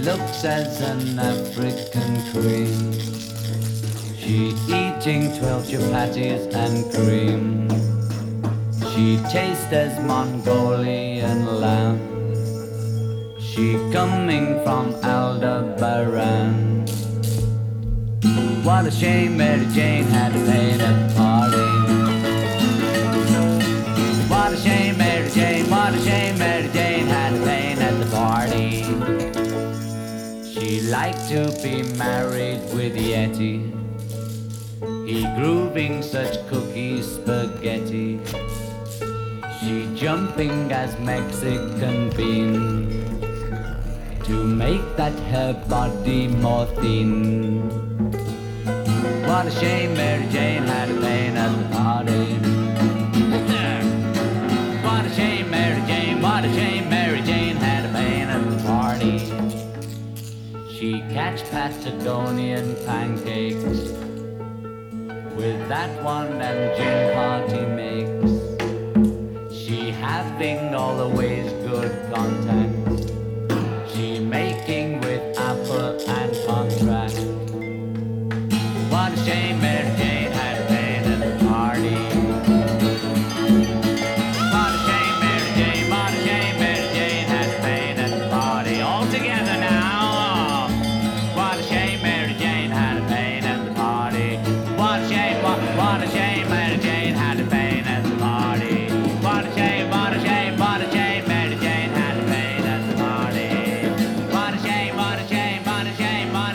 looks as an African queen. She eating 12 chapatis and cream. She tastes as Mongolian lamb. She coming from Aldebaran. What a shame Mary Jane had to pay the party. What a shame Mary Jane, what a shame Mary Jane had to pay at the party. She liked to be married with Yeti. He grooving such cookie spaghetti. She jumping as Mexican bean to make that her body more thin. What a shame Mary Jane had a pain at the party. What a shame Mary Jane, what a shame Mary Jane had a pain at the party. She catch Patagonian pancakes with that one and gin party makes. She having always good contacts. She making with Apple and contract. What a shame Mary Jane had a pain at the party. What a shame Mary Jane, what a shame Mary Jane had a pain at the party. All together now. What a shame Mary Jane had a pain at the party. What a shame, what a shame Mary Jane had a pain at the party. What a shame, what a shame, what a shame Mary Jane had a pain at the party. What a shame, what a shame, what a shame, what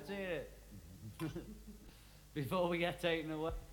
let's hear it. Before we get taken away.